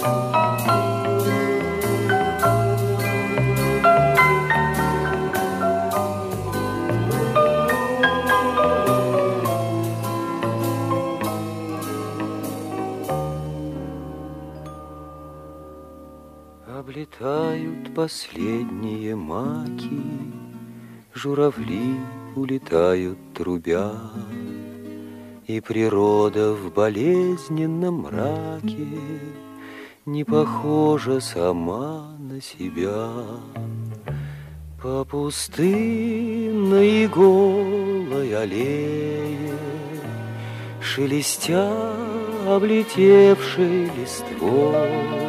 Облетают последние маки, журавли улетают трубя, и природа в болезненном мраке не похожа сама на себя. По пустынной голой аллее, шелестя облетевшей листвой,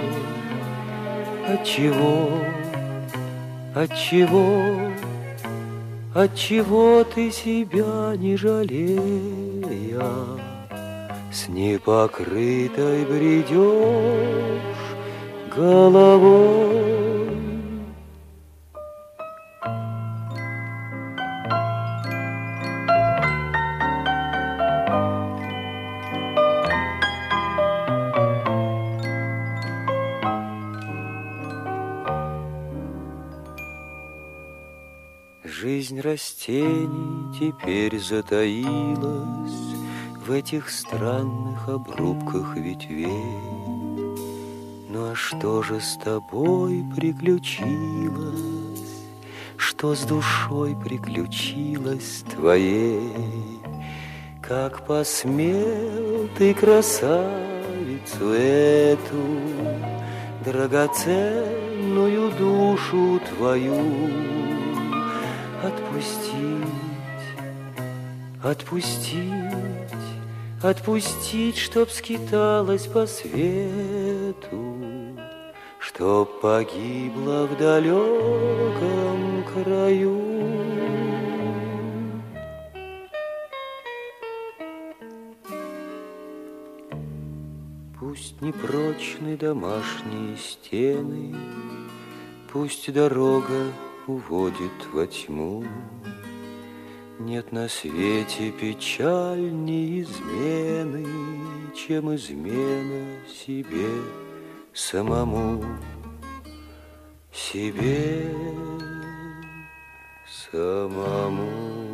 Отчего ты себя не жалея, с непокрытой бредешь головой? Жизнь растений теперь затаилась в этих странных обрубках ветвей. Ну а что же с тобой приключилось? Что с душой приключилось твоей? Как посмел ты красавицу эту, драгоценную душу твою, отпустить, чтоб скиталась по свету, чтоб погибла в далеком краю. Пусть непрочны домашние стены, пусть дорога уводит во тьму. Нет на свете печальней измены, чем измена себе самому, себе самому.